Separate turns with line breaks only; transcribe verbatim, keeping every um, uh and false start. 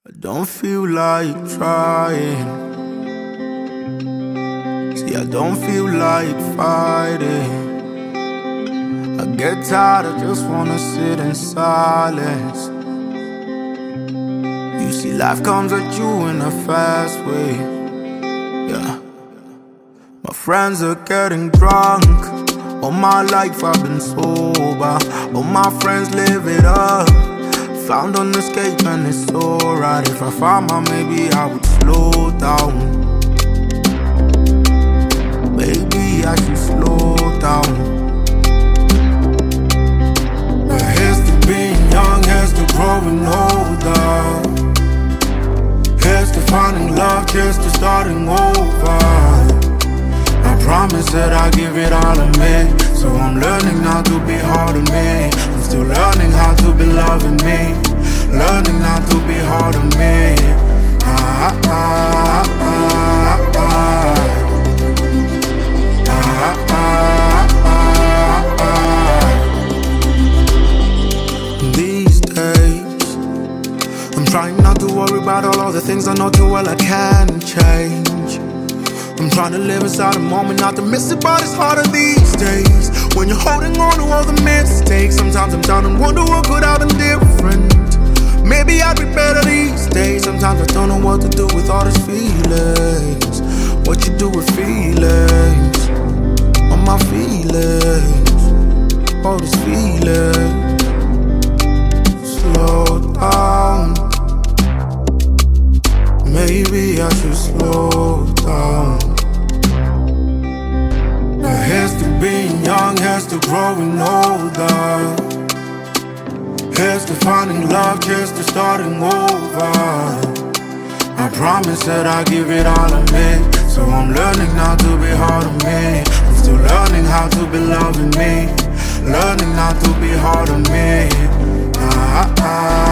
I don't feel like trying. See, I don't feel like fighting. I get tired, I just wanna sit in silence. You see, life comes at you in a fast way. Yeah. My friends are getting drunk. All my life I've been sober. All my friends live it up. Found an escape and it's alright. If I found my maybe I would slow down. Maybe I should slow down. But here's to being young, here's to growing older. Here's to finding love, here's to starting over. I promise that I'll give it all of me. So I'm learning not to be hard on me. I'm still learning how to be loving me. Learning not to be hard on me. Ah, ah, ah, ah, ah. Ah, ah, ah, ah. These days, I'm trying not to worry about all of the things I know too well I can change. I'm trying to live inside the moment, not to miss it, but it's harder these days. When you're holding on to all the mistakes, sometimes I'm down and wonder what could have been different. Maybe I'd be better these days. Sometimes I don't know what to do with all these feelings. What you do with feelings? All my feelings, all these feelings. Slow down. Maybe I should slow down. Here's to being young, here's to growing older. Here's to finding love, here's to starting over. I promise that I'll give it all of me. So I'm learning not to be hard on me. I'm still learning how to be loving me. Learning not to be hard on me. Ah, ah, ah.